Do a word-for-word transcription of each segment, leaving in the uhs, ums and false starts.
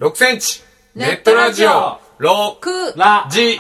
ろくセンチネットラジオろくラジ。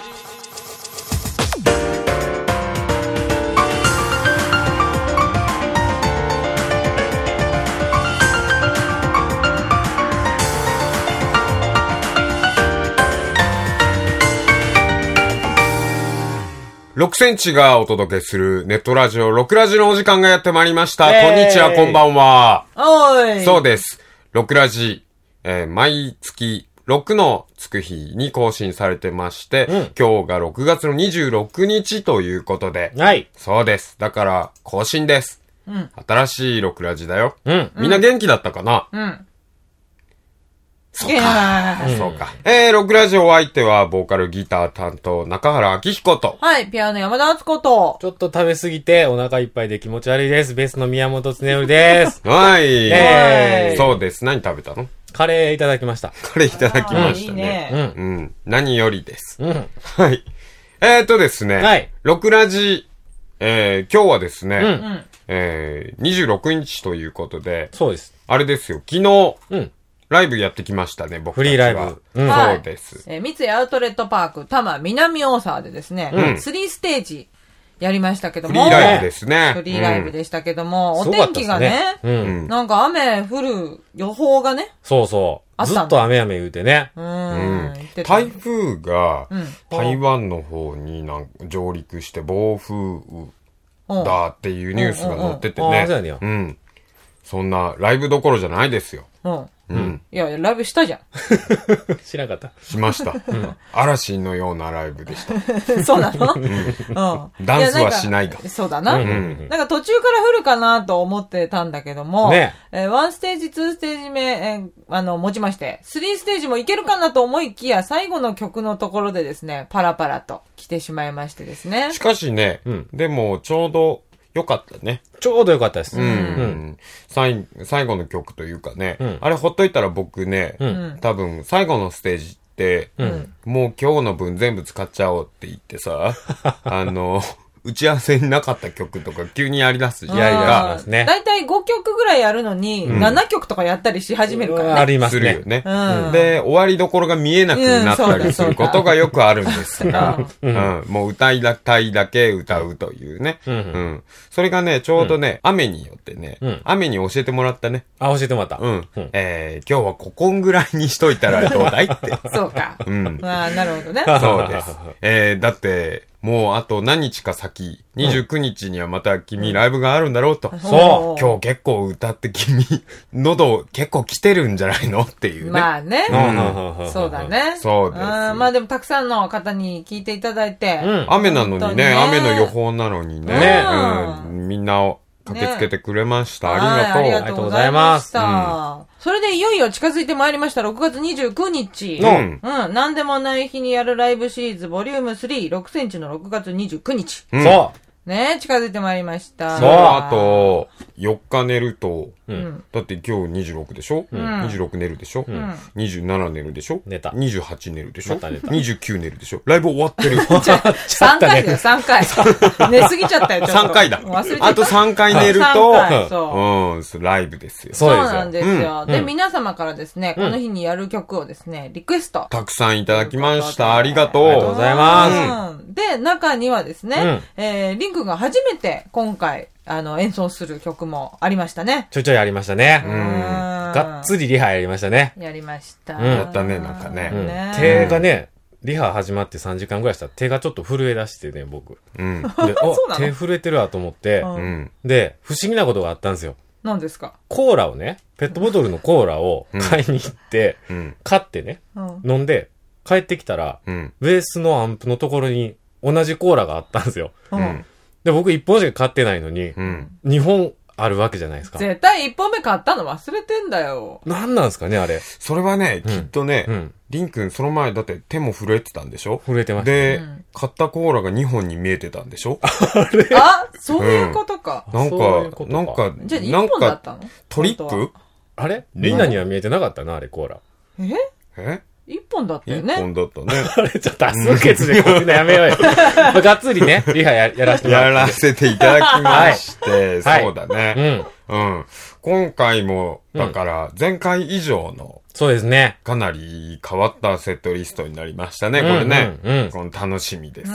ろくセンチがお届けするネットラジオろくラジのお時間がやってまいりました。こんにちは、こんばんは。 おーい。 そうです。ろくラジ、えー、毎月ろくのつく日に更新されてまして、うん、今日がろくがつのにじゅうろくにちということで、 はい。 そうです。だから更新です。うん、新しいろくラジだよ。 うん。 みんな元気だったかな？ うん。 そうか。うん、そうか。えー、ろくラジお相手は、ボーカルギター担当、中原明彦と。 はい、ピアノ山田敦子と。 ちょっと食べすぎて、お腹いっぱいで気持ち悪いです。ベースの宮本恒頼です。 はい。えー、そうです。何食べたの？ カレーいただきました。 カレーいただきましたね。いいね。うん。うん。何よりです。うん。はい。えーとですね。 はい。 ろくラジ、えー、今日はですね。 うん。 えー、にじゅうろくにちということで。 そうです。 あれですよ。昨日。 うん。 ライブやってきましたね、僕たちは。 フリーライブ。 うん、 はい、 そうです。 えー、三井アウトレットパーク、多摩南大沢でですね、うん、スリーステージやりましたけども。 フリーライブですね。 フリーライブでしたけども、うん、お天気がね、 うん、 なんか雨降る予報がね。 そうそう。ずっと雨雨言うてね。 うん。 台風が台湾の方になん上陸して暴風だっていうニュースが載っててね。うん。そんなライブどころじゃないですよ。 うん。うん。いや、ライブしたじゃん。 知らなかった。 しました。うん、嵐のようなライブでした。 そうなの？うん。 ダンスはしないが。 そうだな。うん。なんか途中から降るかなと思ってたんだけども、 ね。 えー、ワンステージ、ツーステージ目、えー、あの、持ちまして、スリーステージもいけるかなと思いきや、最後の曲のところでですね、パラパラと来てしまいましてですね。 しかしね、うん、でもちょうど、よかったね。 ちょうどよかったです。 うん。うん、最, 最後の曲というかね、うん、あれほっといたら僕ね、うん、多分最後のステージって、うん、もう今日の分全部使っちゃおうって言ってさ、あの、打ち合わせになかった曲とか急にやり出すじゃん。 やり出しますね。 だいたいごきょくぐらいやるのに、うん、ななきょくとかやったりし始めるからね。 ありますね。 するよね。うん、で、終わりどころが見えなくなったりすることがよくあるんですが、うんうん、もう歌いたいだけ歌うというね。うんうん、それがね、ちょうどね、うん、雨によってね、うん、雨に教えてもらったね。 あ、教えてもらった。 うん。うん、えー、今日はここんぐらいにしといたらどうだいって。 そうか。うん。ああ、なるほどね。 そうです。えー、だって、もうあと何日か先、にじゅうくにちにはまた君ライブがあるんだろうと。 うん、 そう。今日結構歌って君、喉結構来てるんじゃないのっていうね。 まあね。 うん、 そうだね。 そうです。 まあでもたくさんの方に聞いていただいて。 うん、雨なのにね、雨の予報なのにね。ねうん、みんな駆けつけてくれました。ね、ありがとう。 ありがとうございました。うん、それでいよいよ近づいてまいりましたろくがつにじゅうくにち。うん。うん。なんでもない日にやるライブシリーズボリュームスリー、ろくセンチのろくがつにじゅうくにち。 うん、 そう。 ね近づいてまいりました。 そう、あと、よっか寝ると、うん、だって今日にじゅうろくでしょ、うん、にじゅうろく寝るでしょ、うん、にじゅうなな寝るでしょ寝た。 にじゅうはち寝るでしょにじゅうきゅう寝るでしょライブ終わってる。 さんかいだよ、さんかい。寝すぎちゃったよ、ちょっと。 さんかいだ。 忘れちゃった。 あとさんかい寝ると、 そう。 うん、ライブですよ。 そうなんですよ。で、皆様からですね、この日にやる曲をですね、リクエスト。 たくさんいただきました。ありがとう。 ありがとうございます。 で、中にはですね、えー、リンクが初めて今回、あの、演奏する曲もありましたね。 ちょいちょいありましたね。うん。がっつりリハやりましたね。 やりました。 やったね、なんかね。 手がね、リハ始まってさんじかんぐらいしたら手がちょっと震え出してね、僕。うん。で、お、手震えてるわと思って、うん。で、不思議なことがあったんですよ。 何ですか？ コーラをね、ペットボトルのコーラを買いに行って、うん、買ってね、うん、飲んで、帰ってきたら、うん、ベースのアンプのところに同じコーラがあったんですよ。うん、で、僕いっぽんしか買ってないのに、うん、にほんあるわけじゃないですか。 絶対いっぽんめ買ったの忘れてんだよ。 なんなんですかね、あれ。 それはね、きっとね、うん、リン君その前だって手も震えてたんでしょ？ 震えてました。 で、うん、買ったコーラがにほんに見えてたんでしょ？ あれあ、そういうことか。 うん、なんか、なんか、 じゃあいっぽんだったの？ トリップ？ あれリナには見えてなかったな、あれコーラ。 ええ一本だったよね。 一本だったね。 あれちょっと多数決でこんなやめようよ。がっつりね、リハや、やらせてもらって。 やらせていただきまして、 はい、 そうだね。うん。うん。今回も、だから、前回以上のそうですね。 かなり変わったセットリストになりましたね、これね。うんうんうん、この楽しみです。うん。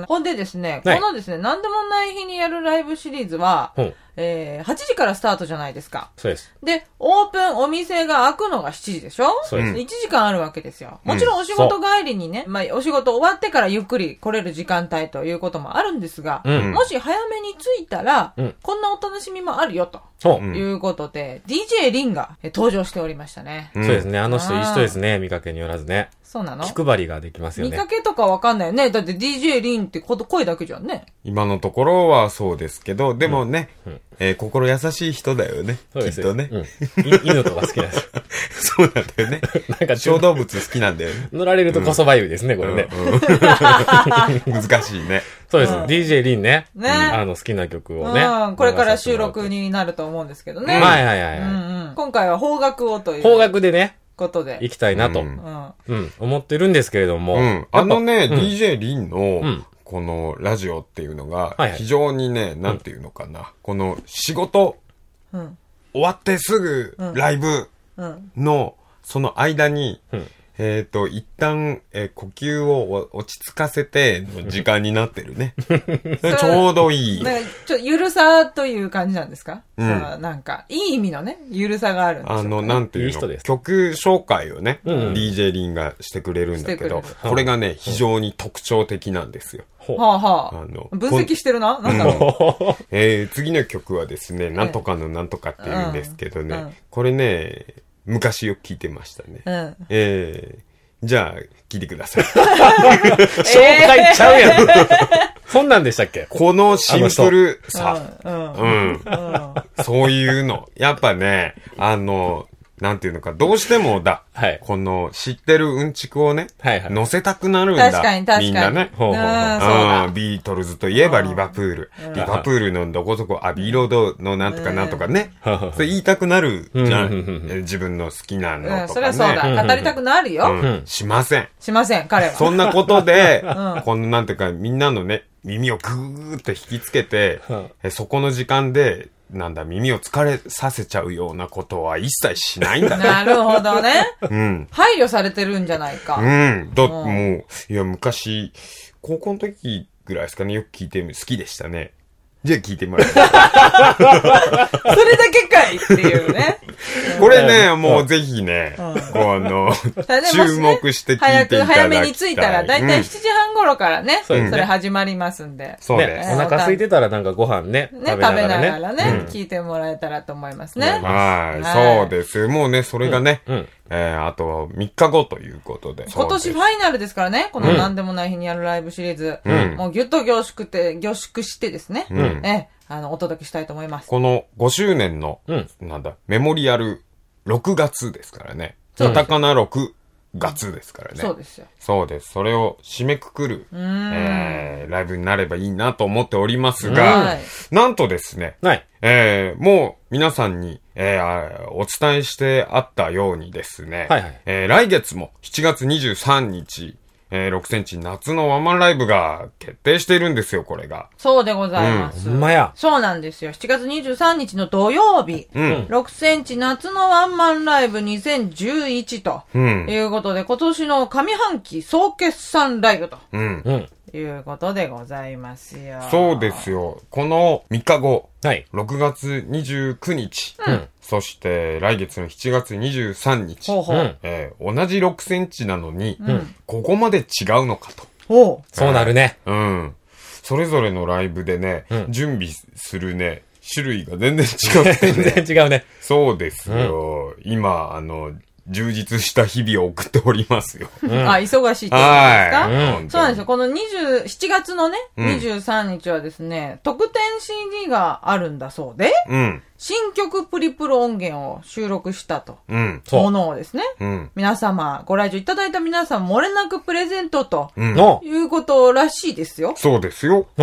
ほんでですね、このですね、なんでもない日にやるライブシリーズは、うんえー、はちじからスタートじゃないですか。 そうです。 で、オープン、お店が開くのがしちじでしょ？ そうです。 いちじかんあるわけですよ。もちろんお仕事帰りにね、うん、まあ、お仕事終わってからゆっくり来れる時間帯ということもあるんですが、うん、もし早めに着いたら、うん、こんなお楽しみもあるよと。ということで、ディージェー リンが登場しておりましたね。 うん、そうですね。あの人いい人ですね。見かけによらずね。 そうなの？ 気配りができますよね。 見かけとかわかんないよね。だって ディージェー リンって声だけじゃんね。 今のところはそうですけど、でもね、うんうんえー、心優しい人だよね。きっとね、うん。 犬とか好きなんです。 そうなんだよね。なんか小動物好きなんだよね。 乗られるとこそば指ですね、うん、これね、うんうん。難しいね。 そうです。うん、ディージェー リンね。ね。あの好きな曲をね、 うん。これから収録になると思うんですけどね。 うん、はいはいはい、はいうんうん。今回は邦楽をという。 邦楽でね。 ことで。 行きたいなと、うんうん、思ってるんですけれども。うん、 あのね、うん、ディージェー リンの、このラジオっていうのが、非常にね、はいはい、なんていうのかな。この仕事、うん、終わってすぐライブの、その間に、うんえっと、一旦、えー、呼吸を落ち着かせての時間になってるね。ちょうどいい。 なんかちょゆるさという感じなんですか？うん。なんか、いい意味のね、ゆるさがあるんですよ、ね。 あの、なんていうの、いい人です。曲紹介をね、うん、ディージェー リンがしてくれるんだけど、これがね、非常に特徴的なんですよ。 はあはあ。あの、分析してるななんだろう。えー、次の曲はですね、なんとかのなんとかって言うんですけどね、うんうん、これね、昔よく聞いてましたね。うん、えー、じゃあ、聞いてください。 紹介ちゃうやん。そんなんでしたっけ？ このシンプルさ。うん。うん。そういうの。やっぱね、あの、なんていうのか、どうしてもだ。はい。この、知ってるうんちくをね、はいはい。乗せたくなるんだ。 確かに確かに。 みんなね。ほうほうほう。うん。ビートルズといえばリバプール。リバプールのどこそこ、アビーロードのなんとかなんとかね。それ言いたくなるじゃん。自分の好きなのとかね。 うん、それはそうだ。語りたくなるよ。 うん。しません。 しません、彼は。 そんなことで、このなんていうか、みんなのね、耳をぐーっと引きつけて、そこの時間で、なんだ、耳を疲れさせちゃうようなことは一切しないんだね。 なるほどね。うん。配慮されてるんじゃないか。 うん。だってもう、いや、昔、高校の時ぐらいですかね、よく聞いてる好きでしたね。じゃあ聞いてもらえますか。それだけかいっていうね。 これね、もうぜひね、うん、この、注目して聞いていただきたい。 早く、早めに着いたら、だいたいしちじはん頃からね、うん、それ始まりますんで。 そうです。ね、お腹空いてたらなんかご飯ね、 ね食べながらね、食べながらね、うん、聞いてもらえたらと思いますね。 はい、そうです。もうね、それがね、うんうんえー、あとみっかごということで。 今年ファイナルですからね。このなんでもない日にやるライブシリーズ。うん、もうぎゅっと凝縮て、凝縮してですね。うん、え、あの、お届けしたいと思います。 このごしゅうねんの、うん、なんだ、メモリアルろくがつですからね。カタカナろくがつですからね。 そうですよ。 そうです。それを締めくくる、えー、ライブになればいいなと思っておりますが、なんとですね、はい、えー、もう皆さんに、えー、お伝えしてあったようにですね、はいはいえー、来月もしちがつにじゅうさんにち、えー、ろくセンチ夏のワンマンライブが決定しているんですよ、これが。 そうでございます。 うん、ほんまや。 そうなんですよ。しちがつにじゅうさんにちの土曜日、うん、ろくセンチ夏のワンマンライブにせんじゅういちと、うん、いうことで、今年の上半期総決算ライブと。うんうんいうことでございますよ。 そうですよ。このみっかご、はい、ろくがつにじゅうくにち、うん、そして来月のしちがつにじゅうさんにち、ほうほうえー、同じろくセンチなのに、うん、ここまで違うのかと。 おそうなるね。 うん。それぞれのライブでね、うん、準備するね、種類が全然違って、 ね。全然違うね。 そうですよ。うん、今、あの、充実した日々を送っておりますよ。 うん、あ、忙しいってことですか、はいうん、そうなんですよ。このにじゅう、しちがつのね、にじゅうさんにちはですね、うん、特典 シーディー があるんだそうで、うん、新曲プリプル音源を収録したと、うん、ものをですね、うん、皆様、ご来場いただいた皆さん、漏れなくプレゼントと、うん、いうことらしいですよ。 そうですよ。うん。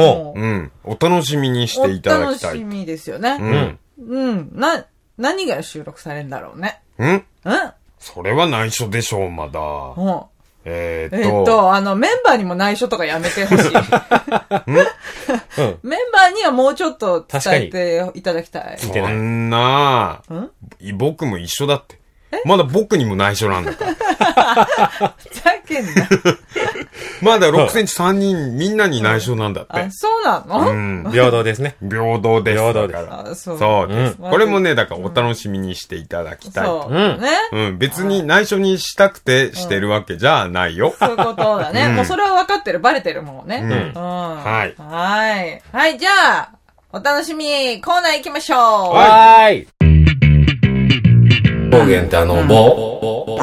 お楽しみにしていただきたい。 お楽しみですよね。うん。うん。な、何が収録されるんだろうね。 うんうんそれは内緒でしょう、まだ。うん。えー、っと。 えー、っと、あの、メンバーにも内緒とかやめてほしい。うん、メンバーにはもうちょっと伝えていただきたい。 そんな、ん僕も一緒だって。 まだ僕にも内緒なんだから。 ふざけんな。 まだろくセンチさんにんみんなに内緒なんだって。 あ、そうなの？ うん。平等ですね。 平等です。 平等です。 あ、そう。そうです。これもね、だからお楽しみにしていただきたい。 そう。ね。 うん。別に内緒にしたくてしてるわけじゃないよ。 そういうことだね。もうそれは分かってる。バレてるもんね。うん。 はい。 はい。はい、じゃあ、お楽しみコーナー行きましょう。 はーい。暴言ってあの、暴。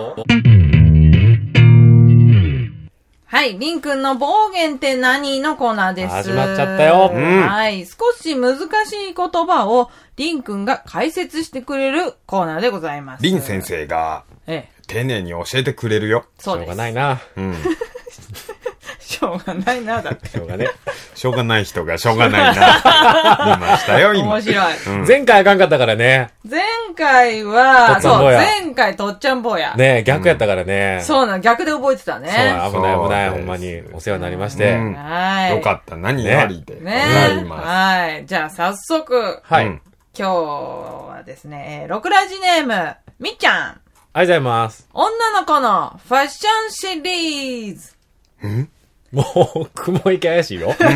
はい。りんくんの暴言って何のコーナーです。 始まっちゃったよ。 うん、はい。少し難しい言葉をりんくんが解説してくれるコーナーでございます。 りん先生が、ええ、丁寧に教えてくれるよ。 そうです。 しょうがないな。うん。 しょうがないな、だって。 しょうがね。 しょうがない人がしょうがないな。見ましたよ、今。 面白い。 うん、前回あかんかったからね。 前回は、そう、前回とっちゃん坊や。 ねえ、逆やったからね。 うん、そうなの、逆で覚えてたね。 そう、危ない危ない、ほんまに。お世話になりまして。うん、 はい。 よかった、何よりで。 ねえ。はい。じゃあ、早速。 はい。 今日はですね、ロクラジネーム、みっちゃん。ありがとうございます。 女の子のファッションシリーズ。 んもう、雲行き怪しいよ。うん、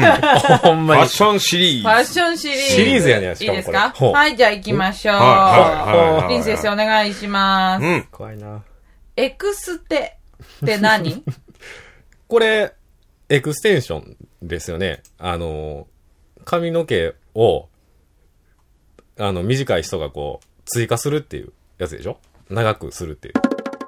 ほんまに。 ファッションシリーズ。 ファッションシリーズ。 シリーズやねん、 しかもこれ。いいですか？はい、じゃあ行きましょう。はい、りん先生お願いします。うん。 怖いな。 エクステって何？ これ、エクステンションですよね。あの、髪の毛を、あの、短い人がこう、追加するっていうやつでしょ？長くするっていう。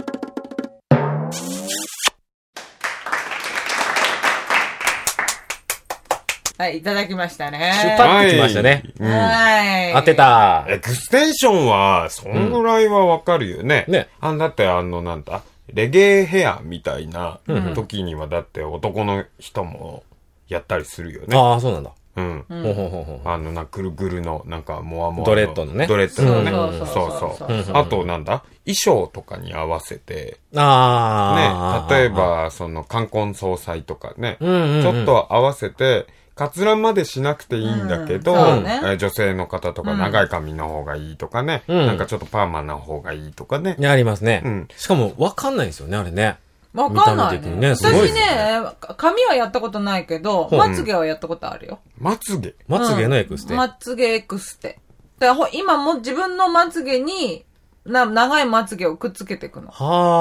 はい、いただきましたね。 シュパッときましたね。 はい。 当てた。 エクステンションは、そんぐらいはわかるよね。ね。あ、だってあの、なんだ、レゲエヘアみたいな時には、だって男の人もやったりするよね。 ああ、そうなんだ。 うん。ほほほほ。あの、な、ぐるぐるの、なんか、モワモワ。 ドレッドのね。 ドレッドのね。そうそう。あと、なんだ、衣装とかに合わせて。 ああ。ね。例えば、その、冠婚葬祭とかね。ちょっと合わせて、カツラまでしなくていいんだけど、うんね、え女性の方とか長い髪の方がいいとかね、うん、なんかちょっとパーマな方がいいとかね。 ありますね。うん、しかも分かんないんですよね、あれね。 分かんないね。ね私ね、髪はやったことないけど、まつげはやったことあるよ。 まつげまつげのエクステ、 まつげエクステ。だから今も自分のまつげに、な、長いまつげをくっつけていくの。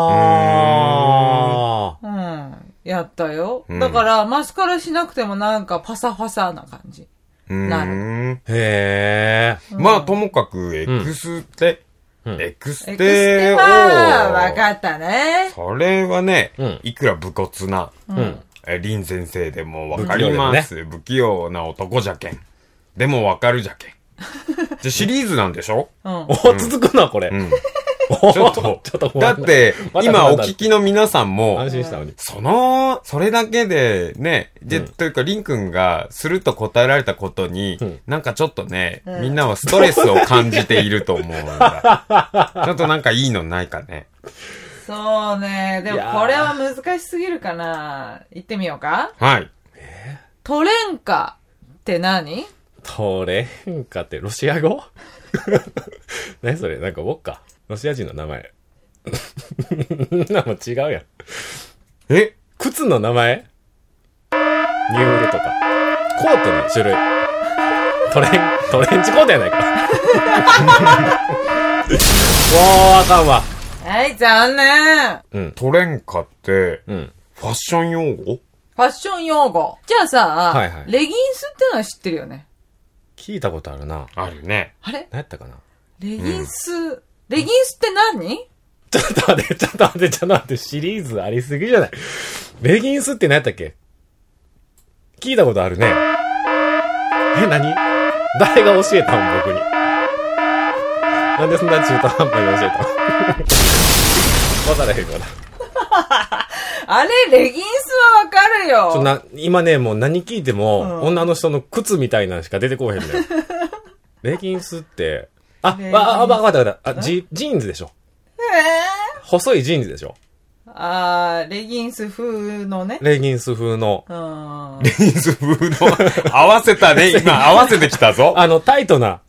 はー。うん。やったよ。うん、だから、マスカラしなくてもなんかパサパサな感じ。なる。 へー。うん、まあ、ともかく、エクステ、うん、エクステを。エクステは、わかったね。 それはね、うん、いくら武骨な、うん、え、林先生でもわかります。不器用な男じゃけん。でもわかるじゃけん。じゃシリーズなんでしょ？ うん。お、続くな、これ。うん。 ちょっと、ちょっとだって、今お聞きの皆さんも、 安心したのに。 その、それだけでね、で、というか、りんくんがすると答えられたことに、なんかちょっとね、みんなはストレスを感じていると思うんだ。ちょっとなんかいいのないかね。 そうね。でもこれは難しすぎるかな。言ってみようか。 はい。 トレンカって何？ トレンカってロシア語？何それ？なんかウォッカ。ロシア人の名前。なも違うやん。 え？ 靴の名前？ニュールとか。コートの種類。トレン、トレンチコートやないか。もうあかんわ。 はい、残念。 うん。トレンカって、うん、ファッション用語？ ファッション用語。じゃあさ、はいはい、レギンスってのは知ってるよね。 聞いたことあるな。 あるね。 あれ？ 何やったかな。 レギンス、うん、レギンスって何？ ちょっと待って、ちょっと待って、ちょっと待って、シリーズありすぎじゃない？レギンスって何やったっけ？聞いたことあるね。え、何？誰が教えたん僕に。なんでそんな中途半端に教えたの？わからへんから。 あれ、レギンスはわかるよ。 ちょな今ね、もう何聞いても、うん、女の人の靴みたいなのしか出てこへんねん。レギンスって、あ、あ、あ、わかったわかった。あ、ジ、ジーンズでしょ。 えー、 細いジーンズでしょ。 あー、レギンス風のね。 レギンス風の。 レギンス風の。合わせたね、今合わせてきたぞ。 あの、タイトな。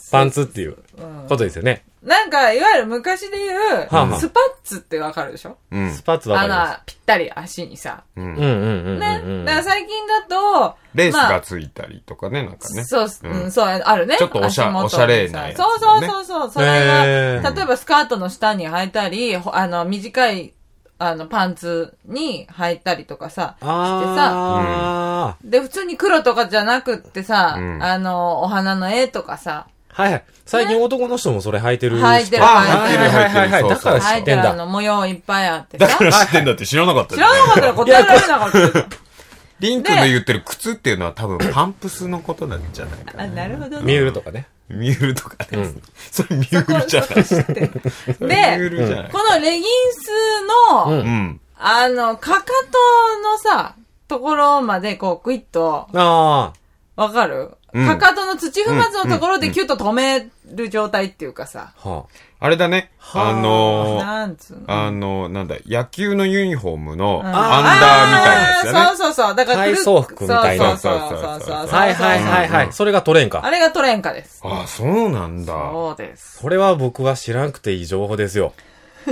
パンツっていうことですよね。 なんか、いわゆる昔で言う、スパッツってわかるでしょ？ うん。スパッツわかります。 あの、ぴったり足にさ。 うん。うんうんうん。 ね。だから最近だと、 レースがついたりとかね、なんかね。 そう、うん、そう、あるね。 ちょっとおしゃ、おしゃれなやつ。 そうそうそうそう。それが、例えばスカートの下に履いたり、あの、短い、あの、パンツに履いたりとかさ、してさ、で、普通に黒とかじゃなくってさ、あの、お花の絵とかさ、 はいはい。最近男の人もそれ履いてる。 履いてる。 履いてる、履いてる。はいはいはい。 だから知ってんだ。 あの、模様いっぱいあってさ。だから知ってんだって知らなかった知らなかったら答えられなかった。 リンクの言ってる靴っていうのは多分パンプスのことなんじゃないかな。 あ、なるほどね。 ミュールとかね。 ミュールとかね。それミュールじゃない。 で、このレギンスの、あの、かかとのさ、ところまでこう、クイッと。ああ。わかる？かかとの土踏まずのところでキュッと止める状態っていうかさ。 あれだね。あのー、なんつうのあのー、なんだ、野球のユニフォームのアンダーみたいなやつだね。 そうそうそう。だから、 体操服みたいな。 そうそうそうそう。 はいはいはいはい。それがトレンか。 あれがトレンカです。 ああ、そうなんだ。 そうです。 それは僕は知らなくていい情報ですよ。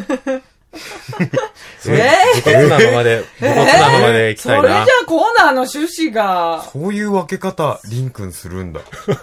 えぇ、 ー、武骨なままで、武骨なままで行きたいな。 それじゃあコーナーの趣旨が。 そういう分け方、リンクンするんだ。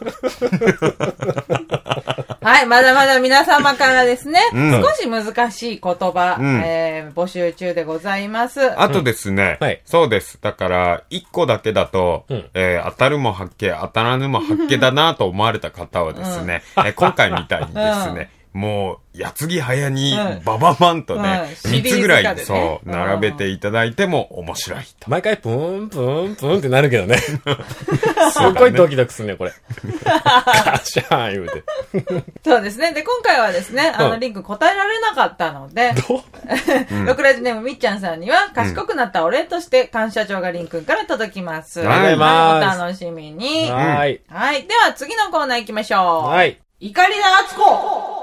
はい、まだまだ皆様からですね、うん、少し難しい言葉、うんえー、募集中でございます。 あとですね、うんはい、そうです。だから、一個だけだと、うんえー、当たるも発見、当たらぬも発見だなと思われた方はですね、うんえー、今回みたいにですね、うん、もう、矢継ぎ早に、バババンとね、三、うん、つぐらい、ね、そう、並べていただいても面白いと。 毎回、プーン、プーン、プーンってなるけどね。すっごいドキドキするね、これ。カシャーン言うて。 そうですね。で、今回はですね、あの、リンク答えられなかったので、ロクラジネームみっちゃんさんには、賢くなったお礼として、感謝状がリンクから届きます。 ありがとうございます。 お楽しみに。 はい。 はい。では、次のコーナー行きましょう。 はい。 怒りだあつこ。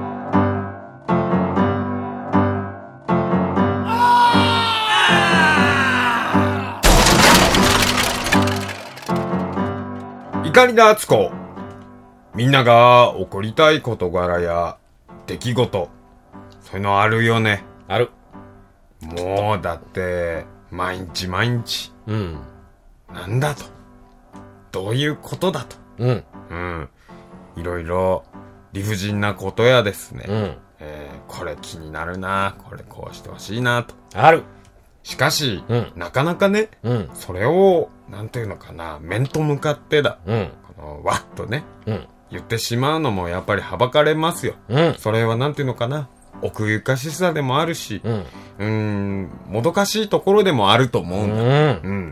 怒りだあつこ。みんなが起こりたい事柄や出来事、そういうのあるよね。 ある。 もうだって毎日毎日、うん、なんだと、どういうことだと、うん、うん、いろいろ理不尽なことやですね、うんえー、これ気になるな、これこうしてほしいなとある。 しかし、うん、なかなかね、うん、それをなんていうのかな、面と向かってだ、うん、このわっとね、うん、言ってしまうのもやっぱりはばかれますよ、うん、それはなんていうのかな、奥ゆかしさでもあるし、うん、うーんもどかしいところでもあると思うんだ、うんうん、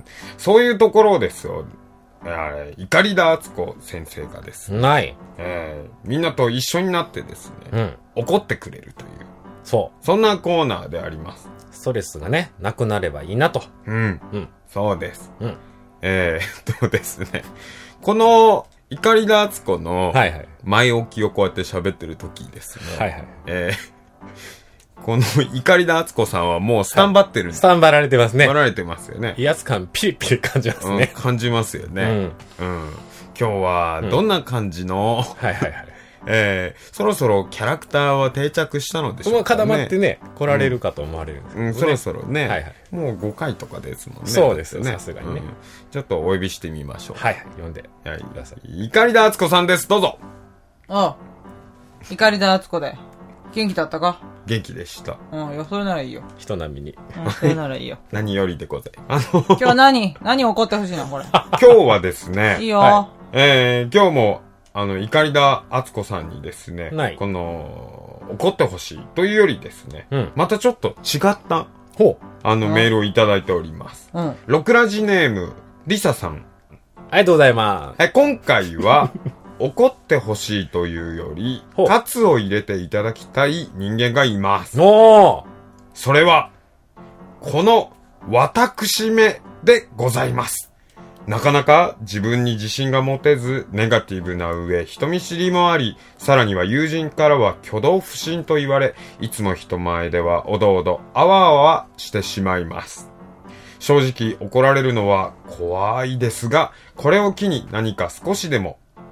そういうところですよ。あれ怒りだあつこ先生がですね、 ない、 えー、みんなと一緒になってですね、うん、怒ってくれるという、 そうそんなコーナーであります。 ストレスがねなくなればいいなと。 うん、うん、そうです、うん、えー、っとですね、この怒りだあつこの前置きをこうやって喋ってる時ですね、はいはい、えー、この怒りだあつこさんはもうスタンバってるんです、 はい、スタンバられてますね。 バられてますよね。 威圧感ピリピリ感じますね、 うん、感じますよね、うんうん、今日はどんな感じの、うん、はいはいはいえー、そろそろキャラクターは定着したのでしょうかね。 固まってね来られるかと思われるんですけど、ね、 うんうん、そろそろね、はいはい、もうごかいとかですもんね。 そうですね、さすがにね、うん、 ちょっとお呼びしてみましょう。 はいはい、読んでください。怒りだあつこさんです、どうぞ。 ああ、怒りだあつこで元気だったか。 元気でした。 うん、いや、それならいいよ。 人並みに。 うん、それならいいよ。 何よりでございます。あの、今日は何何怒ってほしいな、これ。 今日はですね。 いいよ。 はい、えー、今日も、あの、怒りだあつこさんにですね、この、怒ってほしいというよりですね、うん、またちょっと違った、ほう、あの、メールをいただいております。うん。ロクラジネーム、リサさん。 ありがとうございます。 え、今回は、怒ってほしいというより、喝を入れていただきたい人間がいます。おー。それは、この、私めでございます。なかなか自分に自信が持てず、ネガティブな上、人見知りもあり、さらには友人からは挙動不審と言われ、いつも人前ではおどおど、あわあわしてしまいます。正直怒られるのは怖いですが、これを機に何か少しでもプ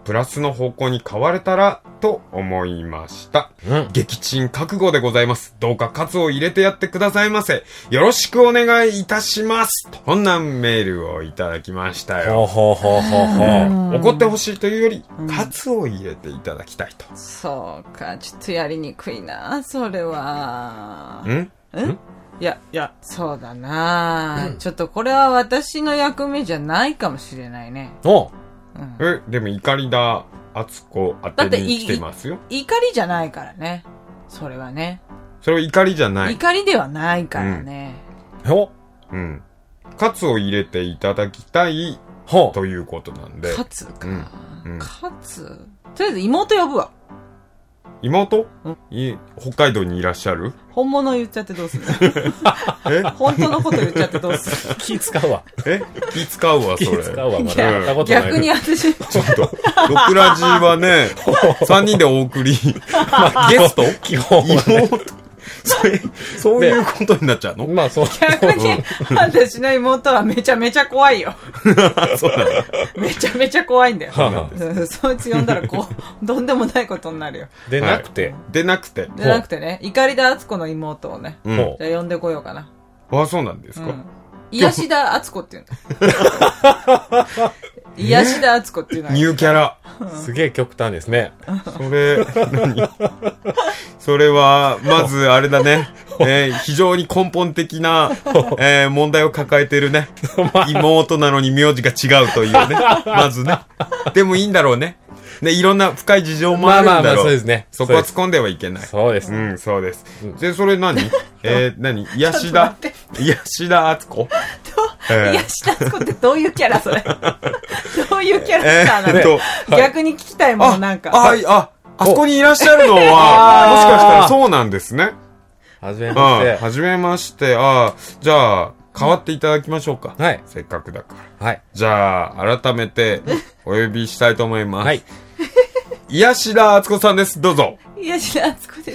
プラスの方向に変われたらと思いました。うん、撃沈覚悟でございます。どうか喝を入れてやってくださいませ。よろしくお願いいたします。こんなメールをいただきましたよ。 ほうほうほうほうほう。 怒ってほしいというより、喝を入れていただきたいと。 そうか、ちょっとやりにくいな、それは。 んんいや、いや、そうだな、うん、ちょっとこれは私の役目じゃないかもしれないね。 お、 うん、え、でも怒りだ、敦子当てに来てますよ。 怒りじゃないからね。それはね。 それは怒りじゃない。 怒りではないからね。 うん。お、 うん。カツを入れていただきたいということなんで。 カツか。うんうん、カツとりあえず妹呼ぶわ。 妹、い北海道にいらっしゃる？ 本物言っちゃってどうするえ本当のこと言っちゃってどうする気使うわ。 え気使うわ、それ。 気使うわ、まだやったことない。 逆に私。 ちょっと、ロクラジはね、さんにんでお送り。まあ、ゲスト基本妹。それ、そういうことになっちゃうの？ まあそう。 逆に、私の妹はめちゃめちゃ怖いよ。 そうなの？ めちゃめちゃ怖いんだよ。そいつ呼んだらこう、とんでもないことになるよ。 でなくて。 でなくて。 でなくてね、怒りだ敦子の妹をね、じゃあ呼んでこようかな。 あ、そうなんですか？ 癒しだ敦子って言うんだ。癒しだ敦子っていうのは。 ニューキャラ。 すげえ極端ですね。 それ、何それは、まずあれだね。えー、非常に根本的な、えー、問題を抱えてるね。妹なのに名字が違うというね。まずね。でもいいんだろうね。ね、いろんな深い事情もあるんだろう。まあまあまあ、 そうですね。 そこは突っ込んではいけない。 そうです。 うん、そうです。で、それ何えー、何癒しだ癒しだ敦子癒しだ敦子ってどういうキャラそれどういうキャラクターなの、えー、逆に聞きたいものなんか。 あ、あ、あ、あそこにいらっしゃるのは、もしかしたらそうなんですね。 はじめまして。 はじめまして。あ、じゃあ、変わっていただきましょうか。 はい。 せっかくだから。 はい。 じゃあ、改めて、お呼びしたいと思います。 はい。 癒しだ敦子さんです。どうぞ。 癒しだ敦子です。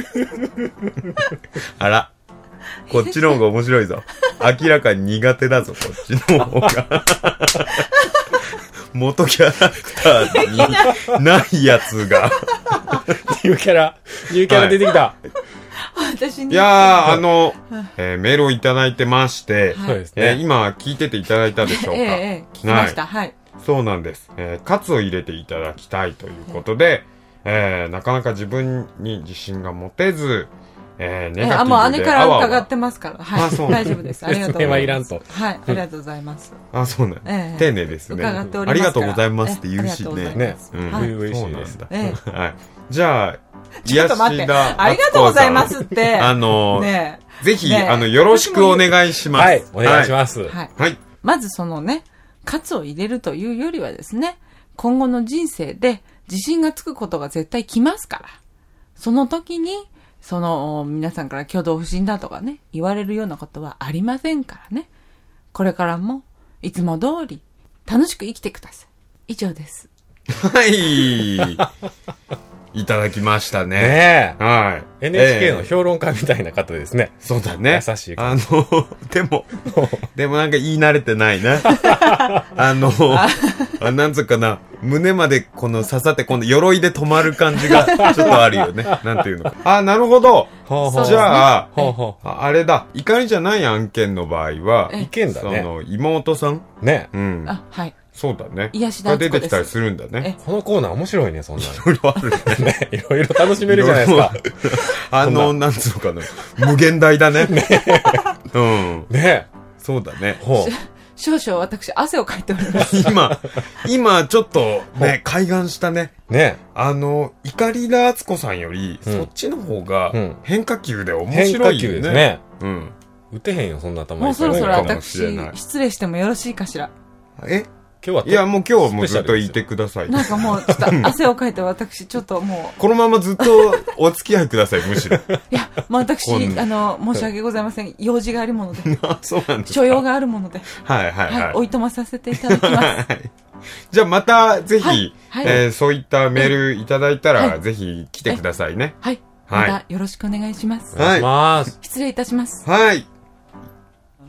あら。こっちの方が面白いぞ。明らかに苦手だぞ、こっちの方が。元キャラクターにないやつが。 ニューキャラ、ニューキャラ出てきた。はい、私いやー、あの、えー、メールをいただいてまして、 はい、 えー、今聞いてていただいたでしょうか。 ええええ、聞きました。はい。はい、 そうなんです。えー、カツを入れていただきたいということで、えー、なかなか自分に自信が持てず、えー、ネガティブで。あ、 もう姉から伺ってますから。はい。あ、そう大丈夫です。ありがとうございます。 いらんと。 はい。ありがとうございます。 あ、そうなんです。えー、丁寧ですね。 伺っております。 ありがとうございますって言うしね。 ね。 うん。 はい、嬉しいです。 えー、はい。じゃあ、 ちょっと待って。ありがとうございますって。 あのー、 ねぜひ、ね、あの、よろしくお願いします。 はい。お願いします。 はい。はい。まずそのね、カツを入れるというよりはですね、今後の人生で自信がつくことが絶対来ますから。その時に、その、皆さんから挙動不審だとかね、言われるようなことはありませんからね。これからも、いつも通り、楽しく生きてください。以上です。 はい。いただきましたね。 ねえ。 はい。 エヌエイチケー の評論家みたいな方ですね。 そうだね。 優しいあの、でも、でもなんか言い慣れてないね。あの、あなんつうかな、胸までこの刺さって、この鎧で止まる感じがちょっとあるよね。なんていうのか。あ、なるほど。 ほうほうじゃあ、 ほうほうあれだ、怒りじゃない案件の場合は、 意見だね。 その、妹さんね。 うん。 あ、はい。 そうだね。 癒しだが出てきたりするんだね。 このコーナー面白いね、そんな。いろいろあるね。いろいろ楽しめるじゃないですか。 あの、なんつうのかな。無限大だね。ねうん。 ねそうだね。 ほう。 少々私、汗をかいております。 今、今、ちょっと、ね、開眼したね。 ねあの、怒りだ敦子さんより、そっちの方が、変化球で面白いよね。変化球ですね。うん。 打てへんよ、そんな頭もうそろそろ私、失礼してもよろしいかしら。 え今日は、 いや、もう今日はもうずっといてください。 なんかもう、ちょっと汗をかいて私、ちょっともう。 このままずっとお付き合いください、むしろ。いや、もう私、あの、申し訳ございません。用事があるもので。 あ、そうなんですか。 所用があるもので。 はいはいはい。 おいとまさせていただきます。 じゃあまた、ぜひ、えそういったメールいただいたら、ぜひ来てくださいね。 はい。またよろしくお願いします。 はい。 失礼いたします。 はい。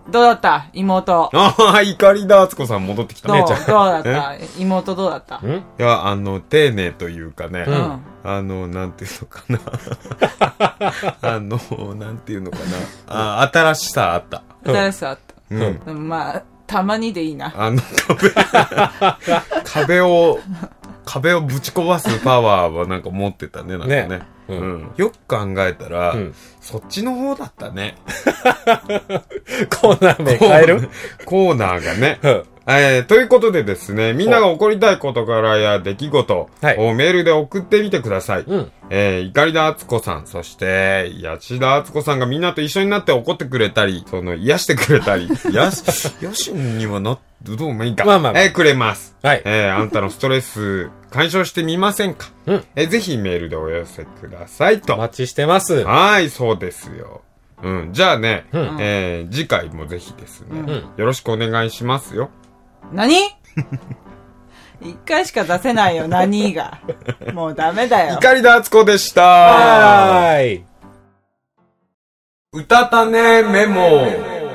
どうだった妹。 ああ、怒りだ、あつこさん戻ってきた。 姉ちゃん。どうだった妹どうだった？ いや、あの、丁寧というかね、うん、あの、なんていうのかな。あの、なんていうのかな。あ、新しさあった。 新しさあった。うん。うん、まあ、たまにでいいな。 あの、壁、壁を、壁をぶち壊すパワーはなんか持ってたね、なんかね。ねうんうん、よく考えたら、うん、そっちの方だったね。 コーナー名変えるコーナーがね。えー、ということでですね、みんなが起こりたい事柄や出来事をメールで送ってみてください。うん、えー、怒りだあつこさん、そして、やちだあつこさんがみんなと一緒になって怒ってくれたり、その、癒してくれたり、やし、よしにはな、どうもいいか。まあまあまあ、えー、くれます。はい。えー、あんたのストレス、解消してみませんか、うん、えー、ぜひメールでお寄せくださいと。 お待ちしてます。 はい、そうですよ。うん、じゃあね、うん、えー、次回もぜひですね、うん、よろしくお願いしますよ。 何一回しか出せないよ、何が。もうダメだよ。 怒りだあつこでした。はーい。うたたねメモ。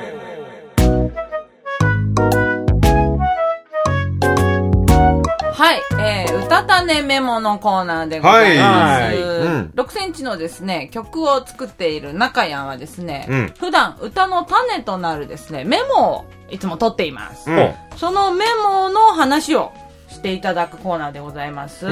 はい、えー、うたたねメモのコーナーでございます。はいうん、ろくセンチのですね、曲を作っている中やんはですね、うん、普段歌の種となるですね、メモをいつも取っています。うん、そのメモの話をしていただくコーナーでございます。 うん、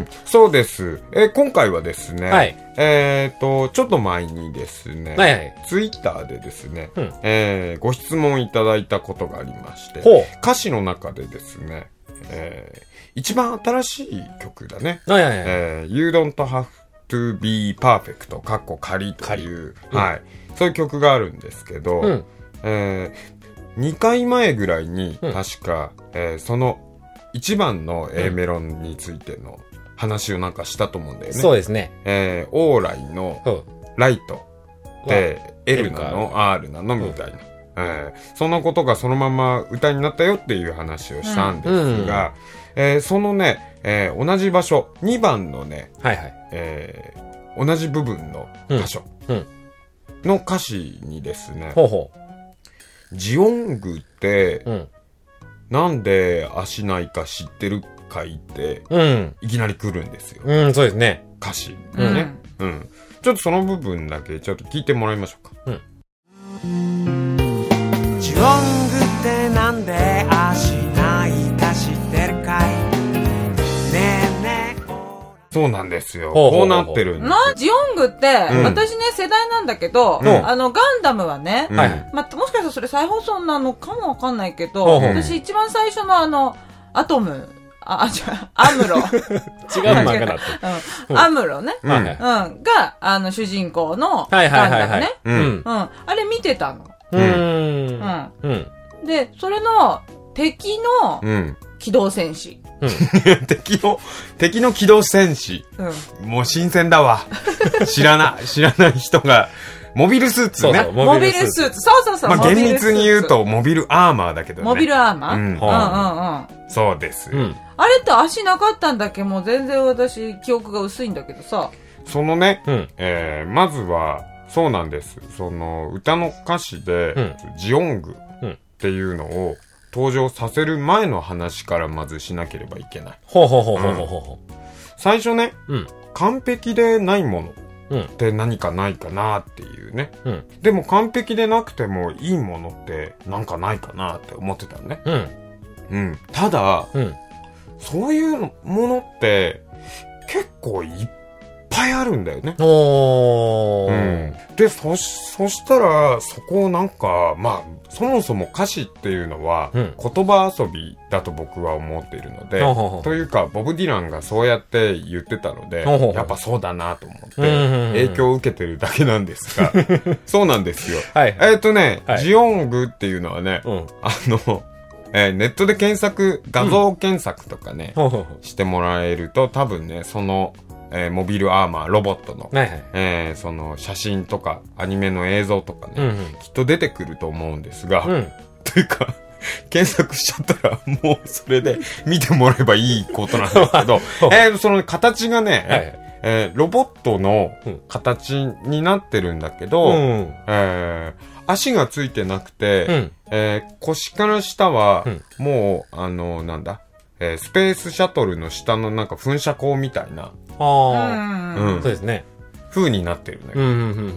そうです。えー、今回はですね、はい、えっと、ちょっと前にですね、はいはい、ツイッターでですね、うん、えー、ご質問いただいたことがありまして、歌詞の中でですね、えー、一番新しい曲だね。はいはいはい、えー、You Don't Have to Be Perfect かっこ仮という、うん、はい、そういう曲があるんですけど、うん、えー、にかいまえぐらいに確か、うん、えー、その一番の A メロンについての話をなんかしたと思うんだよね。 そうですね。 えー、オーライのライトで L なの R なのみたいな、うんえー、そんなことがそのまま歌になったよっていう話をしたんですが、うんえー、そのね、えー、同じ場所にばんのね、はいはいえー、同じ部分の箇所の歌詞にですね、うんうん、ほうほうジオングって、うん、なんで足ないか知ってるかいって、うん、いきなり来るんですよ。 うん、そうですね。 歌詞、うんねうん。ちょっとその部分だけちょっと聞いてもらいましょうか。うんジオングってなんで足ないか知ってるかいねえねえそうなんですよ。こうなってるんですよ。 な、ジオングって、うん、私ね、世代なんだけど、うん、あの、ガンダムはね、うん、まあ、もしかしたらそれ再放送なのかもわかんないけど、うん、私一番最初のあの、アトム、あ、じゃアムロ。違う漫画だった。 うん。アムロね。うん。うん。が、あの、主人公のガンダムね。うん。うん。あれ見てたの。うん。うん。うん。で、それの、敵の、うん。機動戦士。 うん、敵の、敵の機動戦士。うん。もう新鮮だわ。知らない、知らない人が、モビルスーツね。そうそうモビルスーツ。そうそうそう。 まあ、厳密に言うと、モビルアーマーだけどね。 モビルアーマー、うん、うんうんうん。そうです、うん。 あれって足なかったんだっけもう全然私、記憶が薄いんだけどさ。 そのね、うん、えー、まずは、そうなんです。その、歌の歌詞で、うん、ジオングっていうのを登場させる前の話からまずしなければいけない。 ほうほうほうほうほうほう。 最初ね、うん、完璧でないもの。って何かないかなっていうね、うん、でも完璧でなくてもいいものってなんかないかなって思ってたのね、うんうん、ただ、うん、そういうものって結構いっぱいあるんだよね。おー、うん、で そ, そしたらそこをなんかまあそもそも歌詞っていうのは言葉遊びだと僕は思っているので、うん、というかボブ・ディランがそうやって言ってたので、うん、やっぱそうだなと思って影響を受けてるだけなんですがそうなんですよ、はい、えっ、ー、とね、はい、ジオングっていうのはね、うん、あの、えー、ネットで検索画像検索とかね、うん、してもらえると多分ねそのえー、モビルアーマー、ロボットの、はいはいえー、その写真とかアニメの映像とかね、うんうん、きっと出てくると思うんですが、うん、というか検索しちゃったらもうそれで見てもらえばいいことなんですけど、えー、その形がね、はいはいえー、ロボットの形になってるんだけど、うんえー、 足がついてなくて、うん、えー、腰から下は、うん、もう、あのー、なんだ、えー、スペースシャトルの下のなんか噴射口みたいな。 ああ、うん。そうですね。 風になってるね。うん、うん、うん、うん。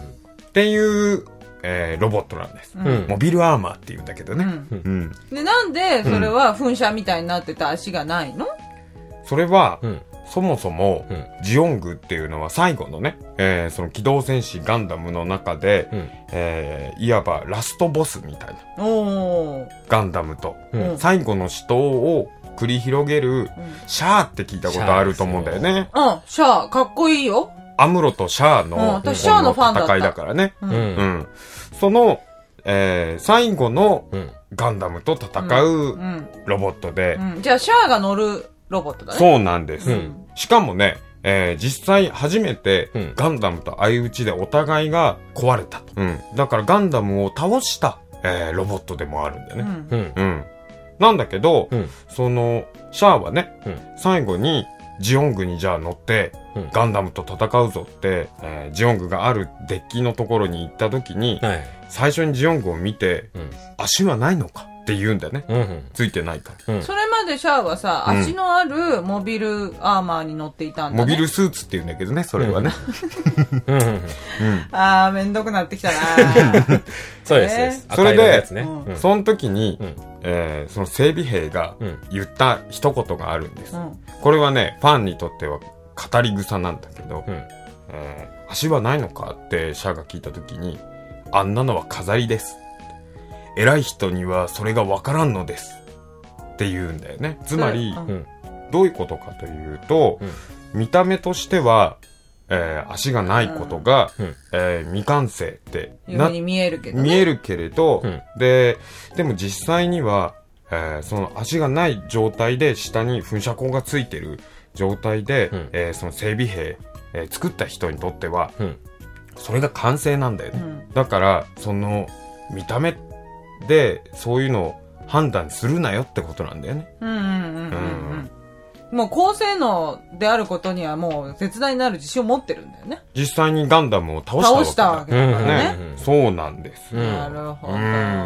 っていう、えー、ロボットなんです、うん。モビルアーマーって言うんだけどね。うんうん、で、なんで、それは噴射みたいになってた足がないの？ それは、うん、そもそも、うん、ジオングっていうのは最後のね、えー、その機動戦士ガンダムの中で、うん、えー、いわばラストボスみたいな。おー。ガンダムと、うん、最後の死闘を繰り広げる、うん、シャーって聞いたことあると思うんだよね。 うん、シャー、かっこいいよ。 アムロとシャアの、 うん、シャアのファンだった戦いだからね。うん。うん、その、えー、最後のガンダムと戦うロボットで。 うんうん、じゃあ、シャアが乗るロボットだね。 そうなんです。うん、しかもね、えー、実際初めてガンダムと相打ちでお互いが壊れたと。うん、だからガンダムを倒した、えー、ロボットでもあるんだよね。うん。うん。なんだけど、うん、その、シャアはね、うん、最後に、ジオングにじゃあ乗って、うん、ガンダムと戦うぞって、えー、ジオングがあるデッキのところに行った時に、はい、最初にジオングを見て、うん、足はないのかって言うんだよね。うんうん、ついてないから、 うん。それまでシャアはさ、うん、足のあるモビルアーマーに乗っていたんだね。 モビルスーツって言うんだけどね、それはね。 うんうん、あー、めんどくなってきたなそうです、えー、 それで、ね、うん、その時に、うんえー、その整備兵が言った一言があるんです、うん、これはねファンにとっては語り草なんだけど、うんえー、足はないのかってシャアが聞いた時にあんなのは飾りです偉い人にはそれがわからんのですって言うんだよね。つまり、うん、どういうことかというと、うん、見た目としてはえー、足がないことが、うんえー、未完成っていうふうに見えるけど、ね、 見えるけれど、うん、で、でも実際には、えー、その足がない状態で下に噴射口がついてる状態で、うんえー、その整備兵、えー、作った人にとっては、うん、それが完成なんだよね、うん、だからその見た目でそういうのを判断するなよってことなんだよね。うんうんうんうん、うんもう高性能であることにはもう絶大なる自信を持ってるんだよね。 実際にガンダムを倒したわけだ、倒したわけだからね、うんうん、そうなんです、 うん、なるほど、うん、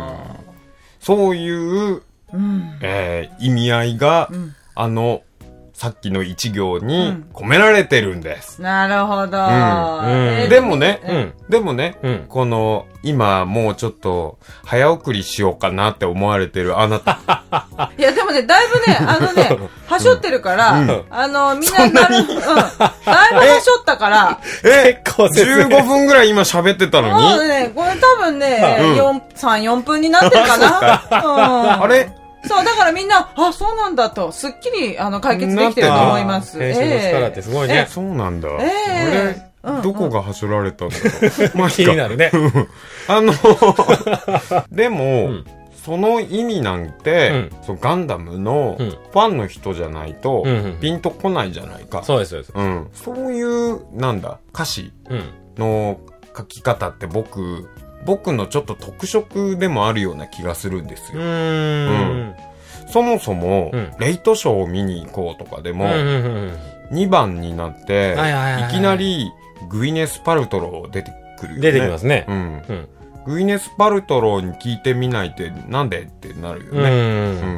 そういう、うんえー、意味合いが、うん、あのさっきの一行に込められてるんです、 うん、なるほど、 うんうん、でもね、うん、でもね、うん、この今もうちょっと早送りしようかなって思われてるあなたいやでもねだいぶねあのねはしょってるから、うん、あのみんななるうんだいぶはしょったからえ結構じゅうごふんぐらい今喋ってたのにそうねこれ多分ね、うん、さん、よんぷんになってるかなうん、 あれそう、だからみんな、あ、そうなんだと、すっきり、あの、解決できてると思います。 編集の力ってすごいね。 えー、そうなんだ。えー、あれ、うん、どこがはしょられたんだろう。 まあ、気になるね。 あの、でも、うん、その意味なんて、うん、そのガンダムのファンの人じゃないと、うん、ピンとこないじゃないか。 うん、そうです、そうです。 うん。そういう、なんだ、歌詞の書き方って僕、僕のちょっと特色でもあるような気がするんですよ。うーん、うん、そもそも、うん、レイトショーを見に行こうとかでも、うんうんうん、にばんになって、はいはいはいはい、いきなりグイネス・パルトロー出てくるよね。 出てきますね。 うんうん、グイネス・パルトローに聞いてみないってなんでってなるよね。うんうん、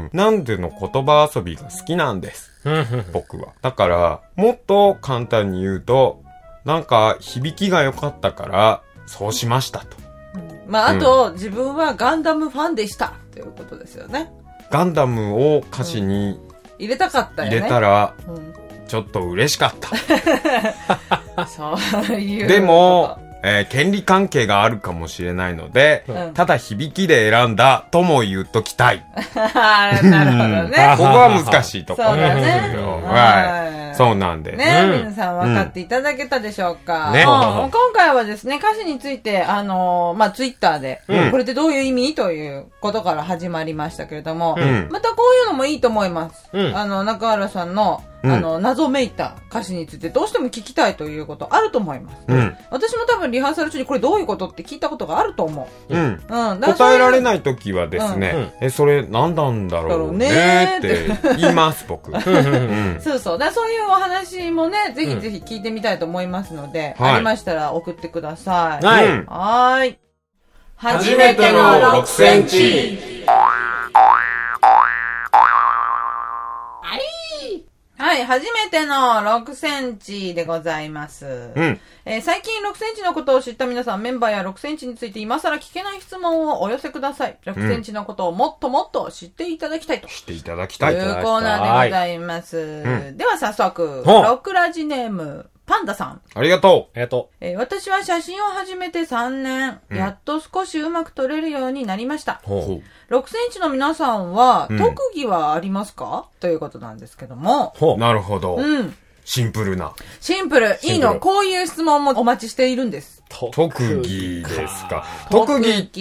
なんでの言葉遊びが好きなんです。僕は。だから、もっと簡単に言うと、なんか響きが良かったから、そうしましたと。 まあ、あと、うん、自分はガンダムファンでしたということですよね。 ガンダムを歌詞に、うん、 入れたかったよね。 入れたら、うん、ちょっと嬉しかった。そういう。 でも、えー、権利関係があるかもしれないので、うん、ただ響きで選んだとも言っときたい。 なるほどね。 ここは難しいところなんですけど、はい。そうなんです。 ね、うん、皆さん分かっていただけたでしょうか。うんね、今回はですね、歌詞について、あのー、まあ、ツイッターで、うん、これってどういう意味ということから始まりましたけれども、うん、またこういうのもいいと思います。うん、あの、中原さんの、あの、謎めいた歌詞についてどうしても聞きたいということあると思います。うん、私も多分リハーサル中にこれどういうことって聞いたことがあると思う。うん。うん、 答えられないときはですね、うん、え、それ何なんだろうねって言います、僕。うん、 そうそう。だそういうお話もね、ぜひぜひ聞いてみたいと思いますので、うん、ありましたら送ってください。はい。はい。 初めてのろくセンチ。はい、初めてのろくセンチでございます。うん。えー、最近ろくセンチのことを知った皆さん、メンバーやろくセンチについて今更聞けない質問をお寄せください。ろくセンチのことをもっともっと知っていただきたいと。 知っていただきたいというコーナーでございます。うん、では早速、ろくラジネーム、パンダさん。 ありがとう。ありがとう。えー、私は写真を始めてさんねん、うん、やっと少しうまく撮れるようになりました。ほう。ろくセンチの皆さんは、うん、特技はありますかということなんですけども。 ほう。なるほど。うん。シンプルな。 シンプル。いいの。こういう質問もお待ちしているんです。 特技ですか。特技って、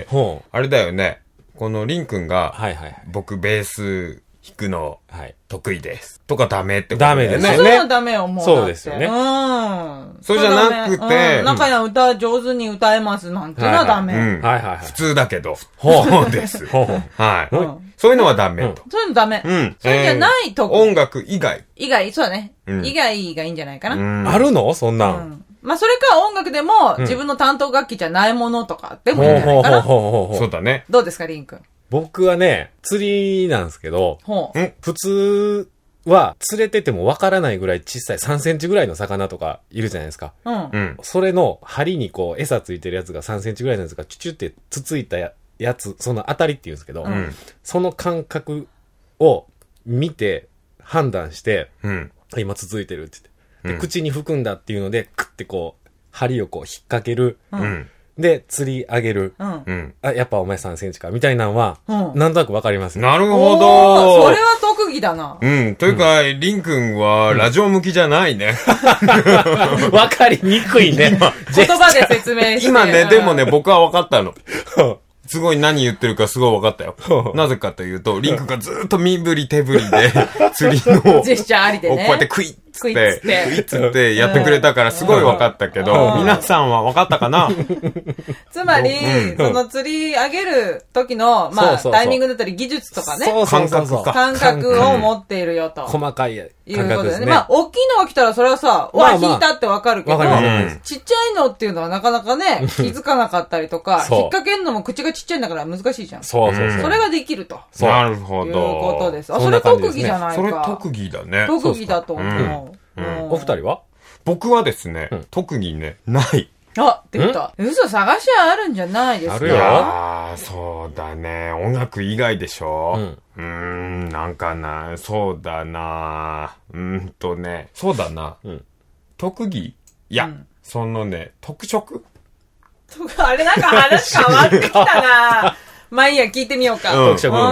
あれだよね。このリン君が、はいはいはい、僕ベース弾くの得意です。とかダメってことだよね。ダメですよね。そういうのダメよ、もう。 そうですよね。うん。 そうじゃなくて、 うん、中や歌上手に歌えますなんていうのはダメ。はいはい、うんはいはい、普通だけど。そうです。はい、うん。そういうのはダメと。 そういうのダメ。うん。それじゃない特技。音楽以外。 以外、そうだね。うん、以外がいいんじゃないかな。うん、あるのそんなん。うんまあ、それか音楽でも、自分の担当楽器じゃないものとかでもいいんじゃないかな。 そうだね。 どうですか、リン君。 僕はね、釣りなんですけど、普通は釣れててもわからないぐらい小さいさんセンチぐらいの魚とかいるじゃないですか。うん。それの針にこう餌ついてるやつがさんセンチぐらいのやつがチュチュってつついたややつ、その当たりって言うんですけど、うん、その感覚を見て判断して、うん、今つついてるって言って。で、うん、口に含んだっていうので、クッてこう、針をこう引っ掛ける。うん、で、釣り上げる。うん、あ、やっぱお前さんセンチか。みたいなのは、うん、なんとなくわかります、 ね。なるほど。 それは特技だな。 うん。というか、うん、リン君は、ラジオ向きじゃないね。 わかりにくいね。 言葉で説明して。 今ね、でもね、僕はわかったの。すごい何言ってるかすごい分かったよ。なぜかというと、リンクがずーっと身振り手振りで、釣りの、 ジェスチャーありでね。 こうやってクイッつって、クイッつってやってくれたからすごい分かったけど、皆さんは分かったかなつまり、その釣り上げる時の、まあ、タイミングだったり技術とかね。 感覚か。 感覚を持っているよと。 細かいいうことですね。まあ、大きいのが来たらそれはさ、わ、引いたって分かるけど、ちっちゃいのっていうのはなかなかね、気づかなかったりとか、引っ掛けるのも口がちっちゃいんだから難しいじゃん。 そうそうそう。 それができると。 なるほど。 いうことです。あ、それ特技じゃないか。 それ特技だね。 特技だと思う。お二人は？ 僕はですね、特技ね、ない。 あ、出た。嘘探しはあるんじゃないですか？あるよ。 ああ、そうだね。音楽以外でしょ？うん。うーん、なんかな、そうだな。うーんとね、そうだな。うん、特技？いや、うん、そのね、特色？ あれなんか話変わってきたな。まあいいや、聞いてみようか。 うん、特色。うん、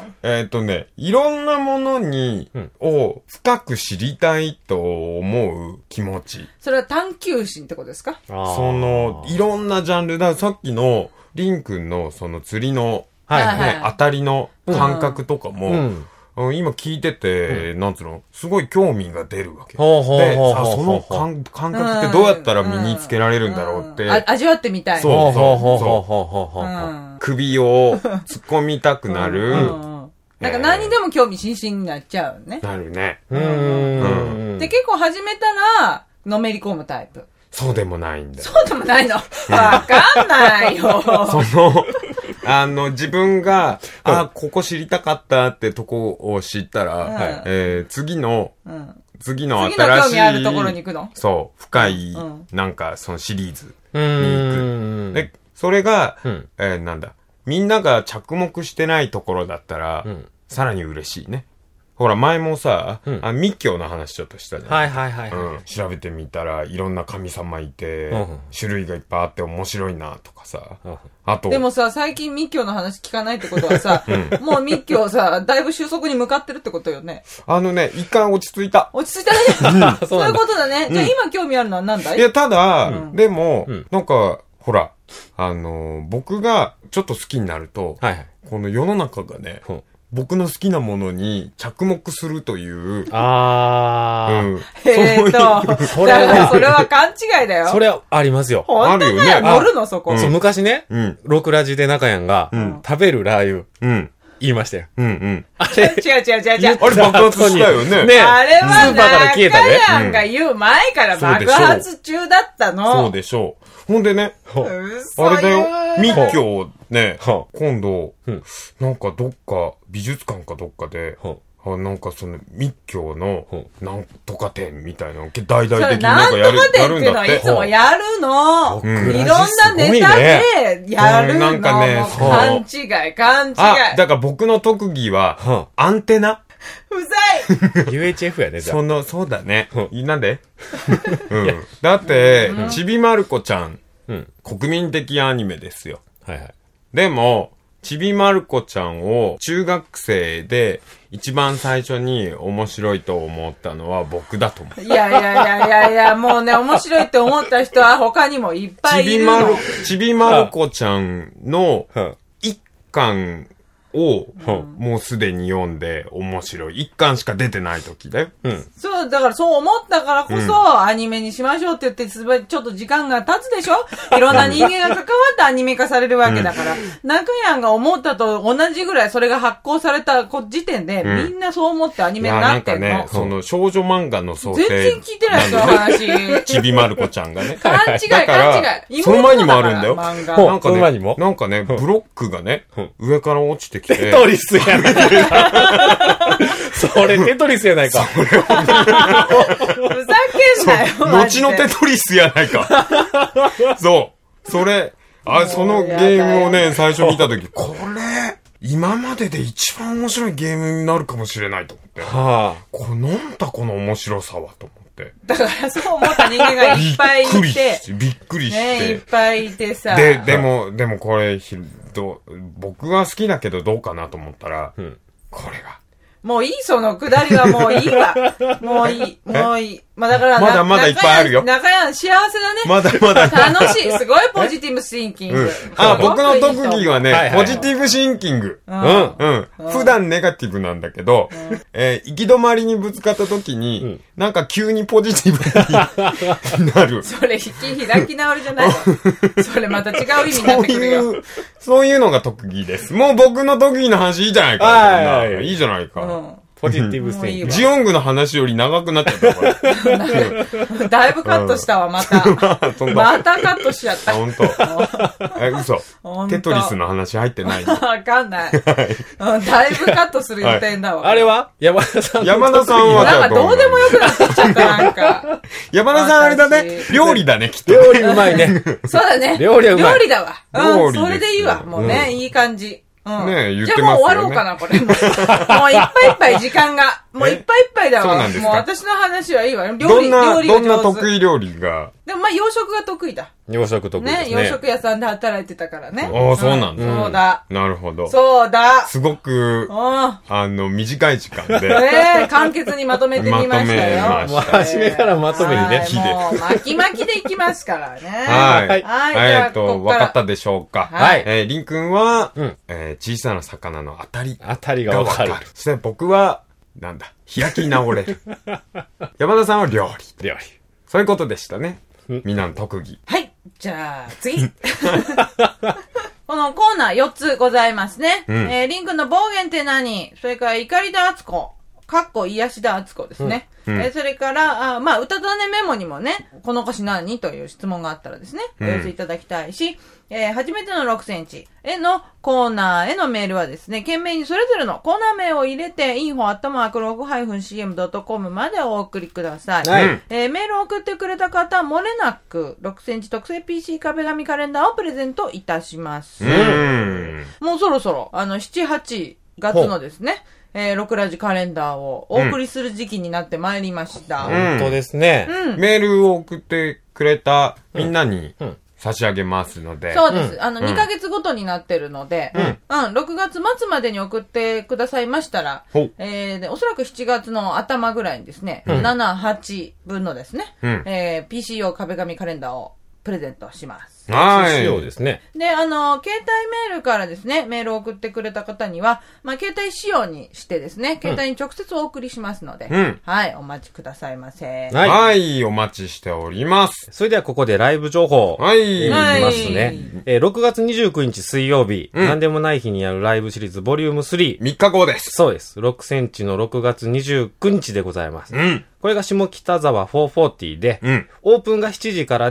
えっとね、いろんなものに、うん、を深く知りたいと思う気持ち。 それは探求心ってことですか？ その、いろんなジャンルだ。さっきの、リン君のその釣りの、はいはいね、当たりの感覚とかも、うんうん、今聞いてて、うん、なんつうの、すごい興味が出るわけ。で、さあ、その感感覚ってどうやったら身につけられるんだろうって。うんうん、 味わってみたい。 そうそうそう。うん、首を突っ込みたくなる。うんうん、なんか何にでも興味津々になっちゃうね。 なるね。 うんうん、で、結構始めたら、のめり込むタイプ。 そうでもないんだよ。 そうでもないの。わかんないよ。 その、あの、自分が、あ、ここ知りたかったってとこを知ったら、うん、えー、次の、うん、次の新しい、次の興味あるところに行くの？そう、深い、うん、なんか、そのシリーズに行く。で、それが、うん、えー、なんだ、みんなが着目してないところだったら、うん、さらに嬉しいね。ほら、前もさ、うん、あ密教の話ちょっとしたじゃん。 はいはいはい、はいうん。調べてみたら、いろんな神様いて、うん、種類がいっぱいあって面白いなとかさ。うん、あと。 でもさ、最近密教の話聞かないってことはさ、うん、もう密教さ、だいぶ収束に向かってるってことよね。 あのね、一回落ち着いた。 落ち着いたね。そういうことだね。じゃあ今興味あるのは何だい？ いや、ただ、うん、でも、うん、なんか、ほら、あのー、僕がちょっと好きになると、はいはい、この世の中がね、うん僕の好きなものに着目するという。 ああ。 うん。えーと、それは、それは勘違いだよ。 それはありますよ。 本当だよ。乗るのそこ。 そう、昔ね、うん、ロクラジで中やんが、うん、食べるラー油、うん、言いましたよ。 うんうん。あれ違う違う違う違う。あれ爆発したよね。 ね。あれは中やんが言う前から爆発中だったの。 そうでしょう。ほんでね、あれだよ。 密教ね、今度、なんかどっか、美術館かどっかで、あなんかその密教のなんとか展みたいなの大々的になんかやる、やるんだって。 いつもやるの。うん、いろんなネタでやるの。なんかね、勘違い、勘違い。 あ、だから僕の特技は、アンテナうざいユーエイチエフ やね、じゃあ。 その、そうだね。なんでうん。だって、ちびまる子ちゃん、国民的アニメですよ。 はいはい。 でも、ちびまる子ちゃんを中学生で一番最初に面白いと思ったのは僕だと思う。 いやいやいやいやいや、もうね、面白いって思った人は他にもいっぱいいるの。 ちびまる、ちびまる子ちゃんの一巻を、もうすでに読んで面白い。一巻しか出てない時だよ。 うん。そう、だからそう思ったからこそ、うん、アニメにしましょうって言って、ちょっと時間が経つでしょいろんな人間が関わってアニメ化されるわけだから。うん、中谷が思ったと同じぐらいそれが発行された時点で、うん、みんなそう思ってアニメになってんの。 なんかね、その少女漫画の想定。 全然聞いてないその話。 ちびまる子ちゃんがね。 勘違い、勘違い。 その前にもあるんだよ。 漫画。 なんかね、なんかね、ブロックがね、上から落ちてきて。 テトリスやめてるそれテトリスやないか。ふざけんなよ。 後のテトリスやないか。そう。それ、あ、そのゲームをね、最初見たとき、これ、今までで一番面白いゲームになるかもしれないと思って。はあ、このなんだこの面白さはと思って。 だからそう思った人間がいっぱいいて。 びっくりして。びっくりして。 ね、いっぱいいてさ。 で、でも、でもこれ、ど僕は好きだけどどうかなと思ったら、うん、これが。 もういい、そのくだりはもういいわ。もういい、もういい。まあだから、 まだまだいっぱいあるよ。 中山、幸せだね。 まだまだ。 楽しい。すごいポジティブシンキング。うん、 あ、僕の特技はね、はいはいはい、ポジティブシンキング。うん。うん。うん、普段ネガティブなんだけど、うん、えー、行き止まりにぶつかった時に、うん、なんか急にポジティブになる。 それ、引き開き直りじゃないのそれまた違う意味になってくるよ。 そういう、そういうのが特技です。もう僕の特技の話いいじゃないか。はいはいはい、いいじゃないか。うんポジティブステーキ。 ジオングの話より長くなっちゃった、これ。 だいぶカットしたわ、また。またカットしちゃった。 ほんと。え、嘘。テトリスの話入ってない。 わかんない。だいぶカットする予定だわ。 あれは山田さん。 山田さんはなんかどうでもよくなってきちゃった、なんか。 山田さんあれだね。料理だね、きっと。 料理うまいね。 そうだね。 料理はうまい。 料理だわ。うん、それでいいわ。もうね、いい感じ。 うん、ねえ、言ってますよね。 じゃあもう終わろうかな、これ。もういっぱいいっぱい時間が。もういっぱいいっぱいだわ。そうなんですか。もう私の話はいいわ。料理、 どんな、 料理どんな得意料理が。 でもまあ洋食が得意だ。 洋食得意ですね。 ね、洋食屋さんで働いてたからね。 ああ、そうなんだ。 そうだ。 なるほど。 そうだ。 すごく、あの、短い時間で。 ねえ、簡潔にまとめてみましたよ。 まとめました。初めからまとめにね。 もう、巻き巻きでいきますからね。 はい。はい。えっと、わかったでしょうか。 はい。 えー、りんくんは、え小さな魚の当たり。 当たりがわかる。 そして僕は、なんだ、開き直れる。山田さんは料理。 料理。 そういうことでしたね。みんなの特技。 はい。じゃあ、次。このコーナーよっつございますね。うん、えー、リンクの暴言って何？それから怒りだあつこ。かっこ癒しだあつこですね。うんうん、えー、それから、あまあ、歌だねメモにもね、この歌詞何という質問があったらですね、お寄せいただきたいし、えー、初めてのろくセンチへのコーナーへのメールはですね、懸命にそれぞれのコーナー名を入れて、インフォアットマークログハイフンシーエムドットコム までお送りください。はい、えー、メールを送ってくれた方、漏れなくろくセンチ特製 ピーシー 壁紙カレンダーをプレゼントいたします。うん、もうそろそろ、あの、しち、はちがつのですね、えー、ろくラジカレンダーをお送りする時期になってまいりました。 うん、本当ですね、 うん。メールを送ってくれたみんなに差し上げますので。 そうです。あの、にかげつごとになってるので、うん。うん、ろくがつ末までに送ってくださいましたら、えー、でおそらくしちがつの頭ぐらいにですね、うん、なな、はちぶんのですね、うん、えー、ピーシーオー 壁紙カレンダーをプレゼントします。 はい。 そうですね。 で、あの、携帯メールからですね、メールを送ってくれた方には、まあ、携帯仕様にしてですね、携帯に直接お送りしますので、うん、はい、お待ちくださいませ。 はい。はい、お待ちしております。 それではここでライブ情報。 はい。 いきますね。はい、えー、ろくがつにじゅうくにち水曜日、うん、なんでもない日にやるライブシリーズボリュームスリー。 みっかごです。 そうです。ろくセンチのろくがつにじゅうくにちでございます。うん。これが下北沢よんひゃくよんじゅうで、うん、オープンがしちじからで、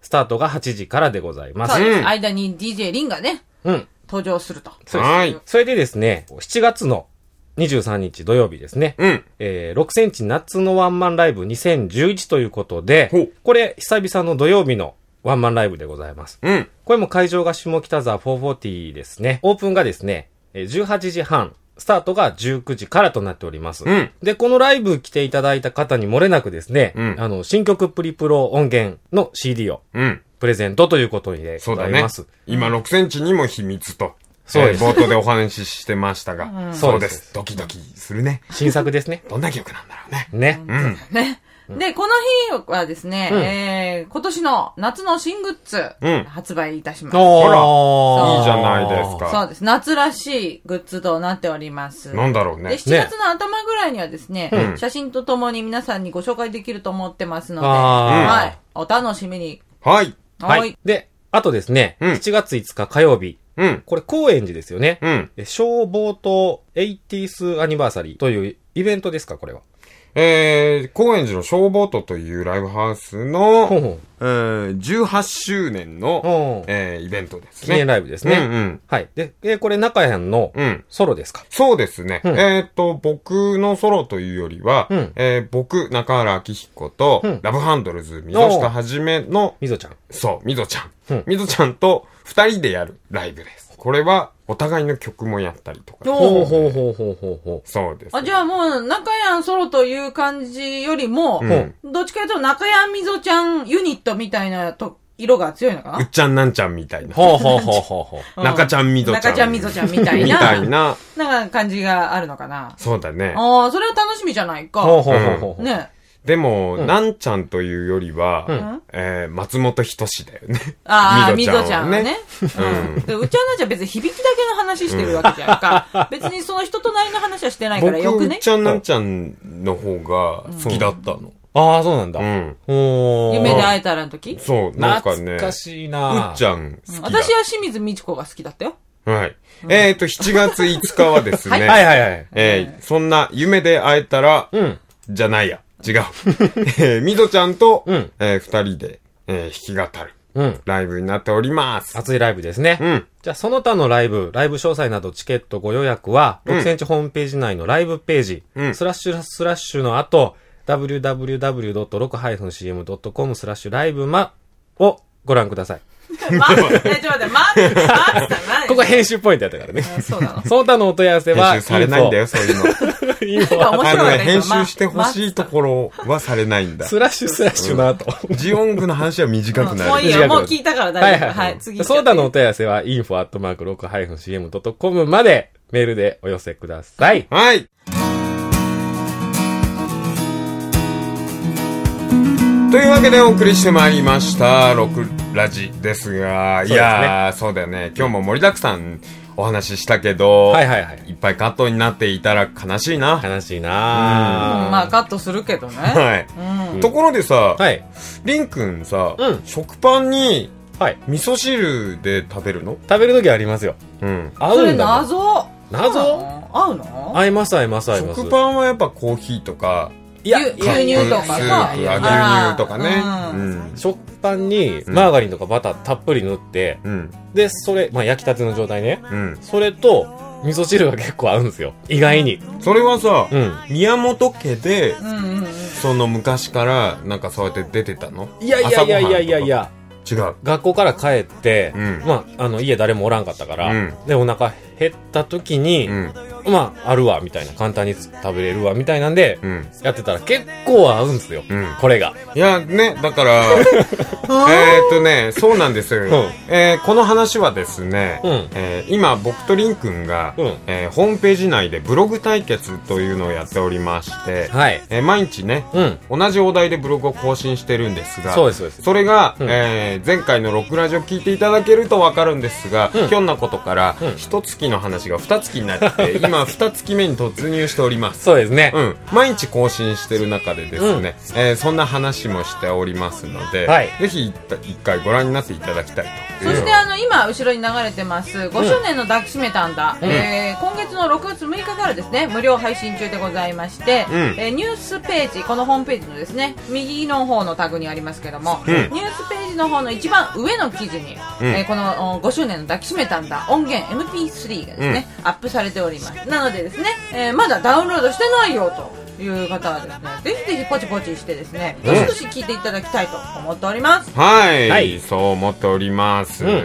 スタートがはちじからでございます。 そうです。うん、間に ディージェー リンがね、うん、登場すると。 そうです。はい。それでですね、しちがつのにじゅうさんにち土曜日ですね。うん。えー、ろくセンチ夏のワンマンライブにせんじゅういちということで、これ久々の土曜日のワンマンライブでございます。うん。これも会場が下北沢フォーフォーティーですね。オープンがですね、じゅうはちじはん。スタートがじゅうくじからとなっております。うん、で、このライブ来ていただいた方に漏れなくですね、うん、あの、新曲プリプロ音源の シーディー を、プレゼントということにでございます。 そうだね。今ろくセンチにも秘密と。そうです。えー、冒頭でお話ししてましたが。うん、そうです。ドキドキするね。 新作ですね。 どんな曲なんだろうね。 ね。うん。 ね。で、この日はですね、うん、えー、今年の夏の新グッズ、うん、発売いたします。 あら、いいじゃないですか。 そうです。夏らしいグッズとなっております。 なんだろうね。 で、しちがつの頭ぐらいにはですね、ね、写真とともに皆さんにご紹介できると思ってますので、はい。お楽しみに。 はい。 はい。で、あとですね、うん、しちがついつか火曜日、うん、これ高円寺ですよね。うん、消防とエイティースアニバーサリーというイベントですか、これは。 えー、高円寺の消防都というライブハウスの、ほうほうえー、じゅうはちしゅうねんの、えー、イベントですね。 記念ライブですね。うんうん、はい。で、えー、これ中谷のソロですか、うん、 そうですね。うん、えっと、僕のソロというよりは、うん、えー、僕、中原明彦と、うん、ラブハンドルズ、みぞしたはじめの、 みぞちゃん。 そう、みぞちゃん。うん、みぞちゃんと二人でやるライブです。これは、お互いの曲もやったりとか。 ほうほうほうほうほうほう。そうです、ね。 あ、じゃあもう、中谷ソロという感じよりも、うん、どっちかというと中谷みぞちゃんユニットみたいなと、色が強いのかな？ うっちゃんなんちゃんみたいな。 ほうほうほうほうほう。中ちゃんみぞちゃん。 中ちゃんみぞちゃんみたいな。 みたいな。 なんか感じがあるのかな？ そうだね。 ああ、それは楽しみじゃないか。 ほうほうほうほう。 ね。 でも、うん、なんちゃんというよりは、うん、えー、松本人志だよね。 ああ、みぞちゃんはね。うん。で、うちはなんちゃん別に響きだけの話してるわけじゃんか。別にその人となりの話はしてないからよくね。 僕、うっちゃんなんちゃんの方が好きだったの。うん、 ああ、そうなんだ。うん。 お夢で会えたらの時？ そう、なんかね。 懐かしいなうっちゃん好きだ。 私は清水美智子が好きだったよ。 はい。うん、えっと、しちがついつかはですね。 はいはいはい。 えー、そんな夢で会えたら、うん。じゃないや。違う。えー、みぞちゃんと、うん、えー、二人で、えー、弾き語る。うん。ライブになっております。 熱いライブですね。うん。じゃあ、その他のライブ、ライブ詳細などチケットご予約は、ろくセンチホームページ内のライブページ、うん、スラッシュスラッシュの後、ダブリューダブリューダブリュードットろくシーエムドットコム スラッシュライブマをご覧ください。 待って、ちょっと待って、待って、待って、 ここ編集ポイントやったからね。 そうなの。 その他のお問い合わせは、 編集されないんだよ、そういうの。あのね、編集してほしいところはされないんだ。 スラッシュスラッシュの後。 ジオングの話は短くなる。 もういいよ、もう聞いたから大丈夫。はい、次。 その他のお問い合わせは、インフォアットマークろくシーエムドットコム までメールでお寄せください。 はい。というわけでお送りしてまいりました、ろくラジですが、いやー、そうだよね。今日も盛りだくさんお話ししたけど、はいはいはい。いっぱいカットになっていたら悲しいな。 悲しいな。 うん。まあカットするけどね。 はい。うん、ところでさ、はい。りんくんさ、うん、食パンに、はい。味噌汁で食べるの？ 食べるときありますよ。 うん。合うんだ。謎。 謎？ 合うの？ 合います合います合います。 食パンはやっぱコーヒーとか、 いや、牛乳とかさ。 牛乳とかね。 うん。食パンにマーガリンとかバターたっぷり塗って、うん、で、それ、まあ焼きたての状態ね。うん。それと、味噌汁が結構合うんですよ。意外に。 それはさ、うん、宮本家で、うんうんうん、その昔からなんかそうやって出てたの？ いやいやいやいやいやいや。 違う。 学校から帰って、うん、まあ、あの、家誰もおらんかったから、うん、で、お腹減った時に、うん、まあ、あるわ、みたいな。簡単に食べれるわ、みたいなんで、うん、やってたら結構合うんですよ。うん、これが。 いや、ね、だから、えっとね、そうなんですよ。うん、えー、この話はですね、うん、えー、今、僕とりんくんが、うん、えー、ホームページ内でブログ対決というのをやっておりまして、はい、えー、毎日ね、うん、同じお題でブログを更新してるんですが、 そうです、そうです。 それが、うん、えー、前回のろくラジオ聞いていただけるとわかるんですが、うん、ひょんなことから、うん、一月の話が二月になって、今、二月目に突入しております。 そうですね。 うん。毎日更新してる中でですね、うん、えー、そんな話もしておりますので、はい、ぜひひ一回ご覧になっていただきたいと。 そしてあの今後ろに流れてますごしゅうねんの抱きしめたんだ、うん、えー、今月のろくがつむいかからですね無料配信中でございまして、うん、えー、ニュースページ、このホームページのですね右の方のタグにありますけども、うん、ニュースページの方の一番上の記事に、うん、えー、このごしゅうねんの抱きしめたんだ音源 エムピースリー がですね、うん、アップされております。なのでですね、えー、まだダウンロードしてないよという方はですね、ぜひぜひポチポチしてですね、どしどし聞いていただきたいと思っております。 はい、はい、そう思っております。うん、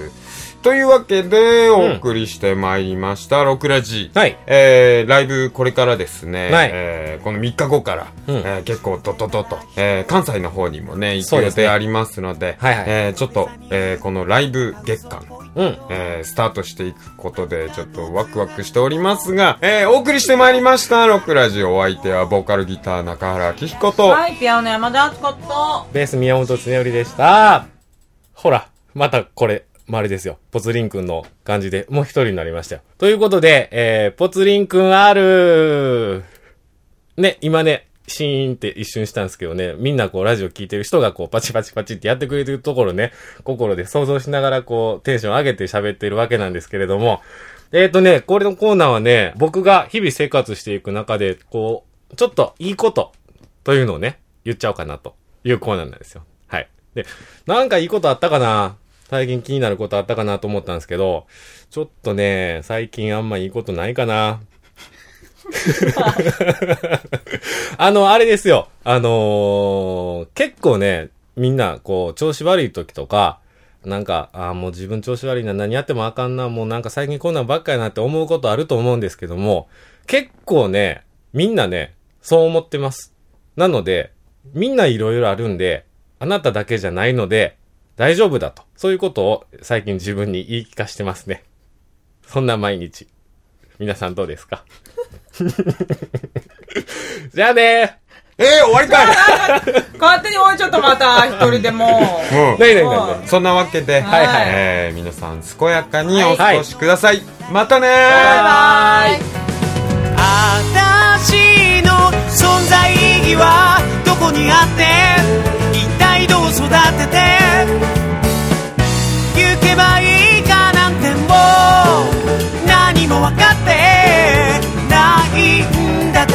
というわけでお送りしてまいりました、うん、ろくラジ、はい、えー、ライブこれからですね、はい、えー、このみっかごから、うん、えー、結構ドドドと、えー、関西の方にもね行く予定ありますので、はいはい、えー、ちょっと、えー、このライブ月間、うん、えー、スタートしていくことでちょっとワクワクしておりますが、えー、お送りしてまいりましたろくラジ、お相手はボーカルギター中原明彦と、 はい、ピアノ山田敦子とベース宮本恒頼でした。ほらまたこれまるですよ、ポツリンくんの感じでもう一人になりましたよ。ということで、えー、ポツリンくんあるね、今ねシーンって一瞬したんですけどね、みんなこうラジオ聞いてる人がこうパチパチパチってやってくれてるところね、心で想像しながらこうテンション上げて喋ってるわけなんですけれども、えーとね、これのコーナーはね、僕が日々生活していく中でこうちょっといいことというのをね言っちゃおうかなというコーナーなんですよ。はい。で、なんかいいことあったかな、最近気になることあったかなと思ったんですけど、ちょっとね最近あんまいいことないかな。あの、あれですよ。あのー、結構ね、みんな、こう、調子悪い時とか、なんか、ああ、もう自分調子悪いな、何やってもあかんな、もうなんか最近こんなんばっかりなって思うことあると思うんですけども、結構ね、みんなね、そう思ってます。なので、みんないろいろあるんで、あなただけじゃないので、大丈夫だと。そういうことを最近自分に言い聞かしてますね。そんな毎日。皆さんどうですか？じゃあねー。えー、終わりかい。 勝手に終わっちゃった、また一人でもう。 うん。ないないない。そんなわけで、はいはい、えー、皆さん健やかにお過ごしください。はい、またねー。バイバイ。 あたしの存在意義はどこにあって、一体どう育てて行けばいいかなんてもう何も分かってないんだから、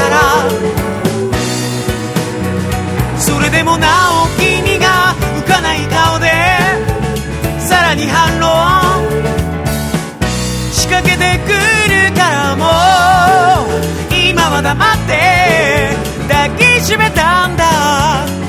それでもなお君が浮かない顔でさらに反論仕掛けてくるから、もう今は黙って抱きしめたんだ。